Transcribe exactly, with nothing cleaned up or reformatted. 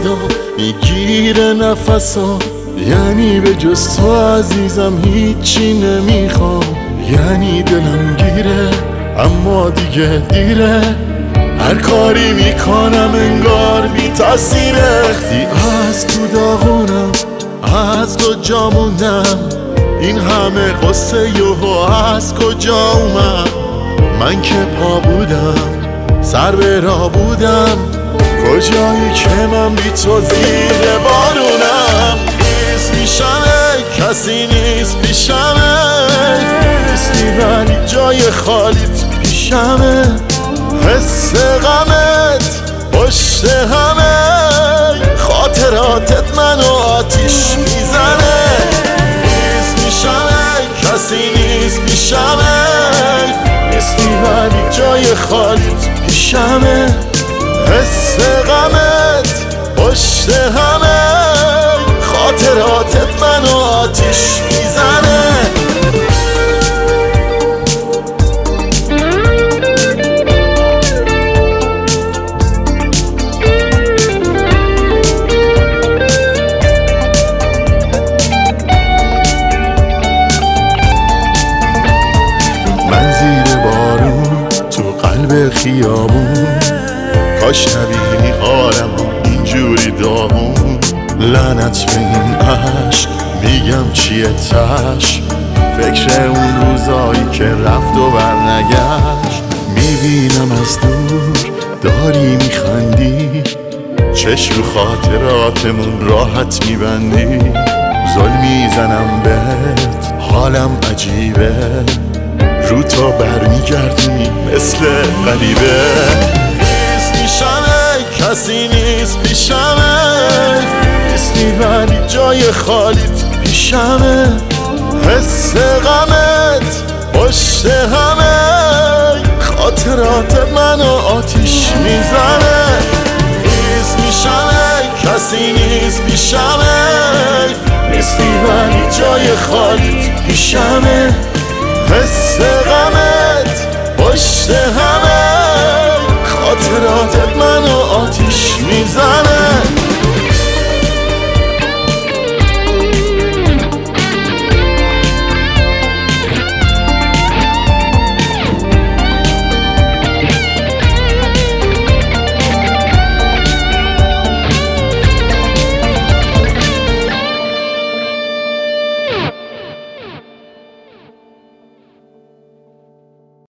صدا میگیره نفسا، یعنی به جز تو عزیزم هیچی نمیخوام. یعنی دلم گیره اما دیگه دیره، هر کاری میکنم انگار بی تاثیره. وقتی از تو داغونم از کجا موندم، این همه قصه یهو از کجا اومد؟ من که پا بودم سر به راه بودم، کجایی که من بی تو زیر بارونم. نیست میشمه کسی نیست پیشمه، نیستی ولی جای خالیت پیشمه. حس غمت پشت همه، خاطراتت منو آتیش میزنه. نیست میشمه کسی نیست پیشمه، نیستی ولی جای خالیت پیشمه. حس غمت پشت همه، خاطراتت منو آتیش میزنه. من زیر بارون تو قلب خیابون، کاش نبینی حالمو اینجوری داغون. لعنت به این عشق میگم چیه تش، فکر اون روزایی که رفت و برنگشت. میبینم از دور داری میخندی، چشم رو خاطراتمون راحت میبندی. ظلم میزنم بهت حالم عجیبه، رو تو برمیگردونی مثل غریبه. نیست میشمه کسی نیست پیشمه، نیستی ولی جای خالیت پیشمه. حس غمت پشت همه، خاطرات منو آتیش میزنه. نیست میشمه کسی نیست پیشمه، نیستی ولی جای خالیت پیشمه. حس غمت پشت همه، خاطراتت منو آتیش میزنه.